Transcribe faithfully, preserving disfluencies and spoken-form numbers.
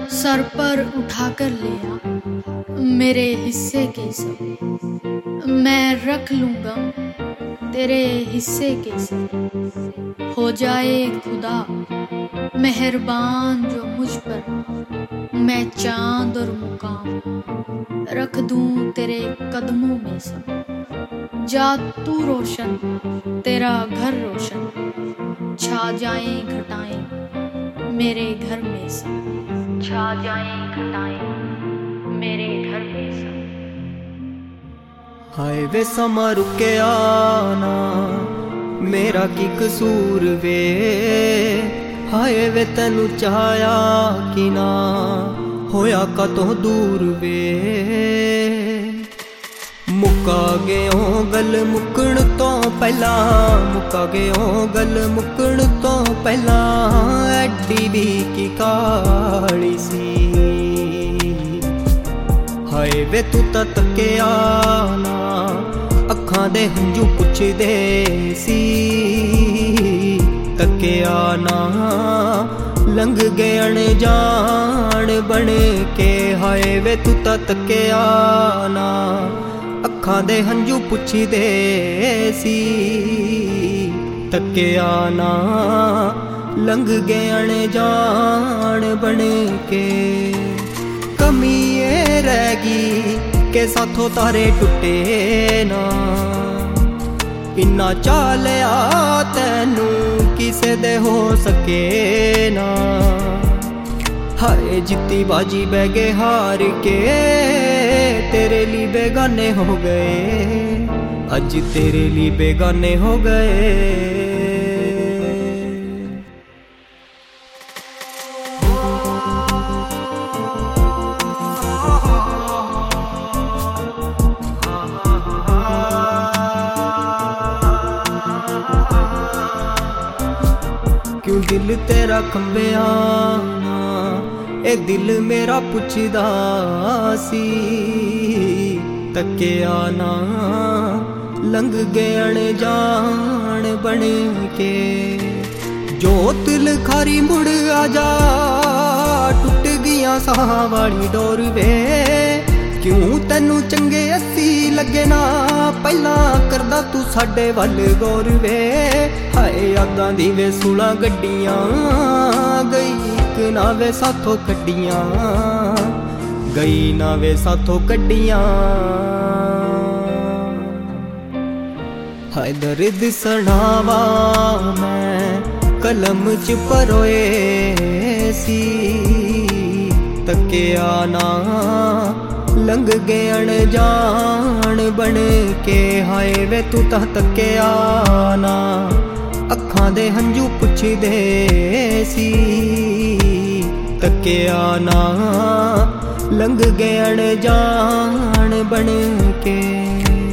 Sir पर उठा कर लिया मेरे हिस्से के सब, मैं रख लूँगा तेरे हिस्से के सब। हो जाए खुदा मेहरबान जो मुझ पर, मैं चाँद और मुकाम रख दूँ तेरे कदमों में सब। जा तू रोशन तेरा घर रोशन, छा जाएं घटाएं मेरे घर में सब, छा जाएं घटाएं मेरे घर में सब। हाय वे समा रुकिया ना मेरा की कसूर वे, हाय वे तेनू चाहया कि ना होया कतों दूर वे। मुक्का गयो गल मुकण तो पहला, मुक्का गयो गल मुकण तो पहला, एडी भी की काली सी। हाय वे तू तां तकिया ना अखां दे हंझू पुछदे सी, तकिया ना लंघ गए अनजान बन के। हाय वे तू तां तकिया ना अखां दे हंझू पुछदे सी, तकिया ना लंघ गए अनजान बन के। कमी ये रह गई के साथों तारे टुटे ना, इन्ना चालिया तैनू किसे दे हो सके ना। हाय जित्ती बाजी बह गए हार के, तेरे लिए बेगाने हो गए, अज तेरे लिए बेगाने हो गए। क्यों दिल तेरा खंबिया ना, ए दिल मेरा पुछदा सी, तकिया ना लंघ गए अनजान बन के। जोत लखारी मुड़ आजा टुट गईयां साह वाली डोर वे, क्यों तैनू चंगे अस्सी लगे ना पहला करदा तू साडे वल गौर वे। हाय यादां दी वे सुलां गड्डियां गई एक ना वे साथों कड्डियां, गई ना वे साथों कड्डियां। हाय दर्द सनावा मैं कलम च परोए सी, तकिया ना लंघ गए अनजान बन के। हाय वे तू तां तकिया ना अखां दे हंझू पुछदे सी, तकिया ना लंघ गए अनजान बन के।